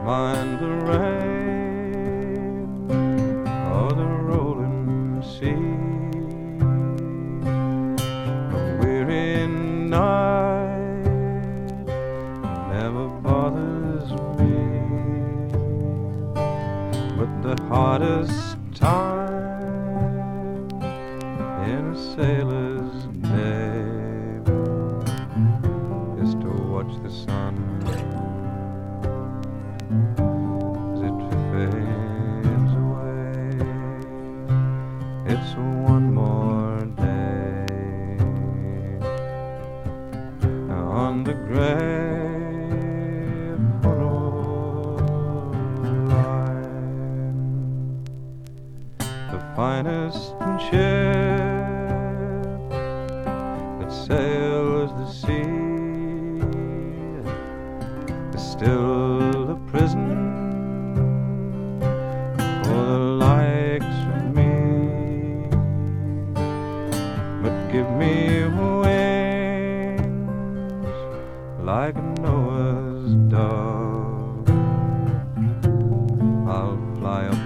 mind the rain or the rolling sea. A weary night never bothers me, but the hardest time in a sailor's day is to watch the sun as it fades away. It's one more day on the grave line. The finest ship that sails the sea is still a prison for the likes of me. But give me wings like Noah's dove, I'll fly up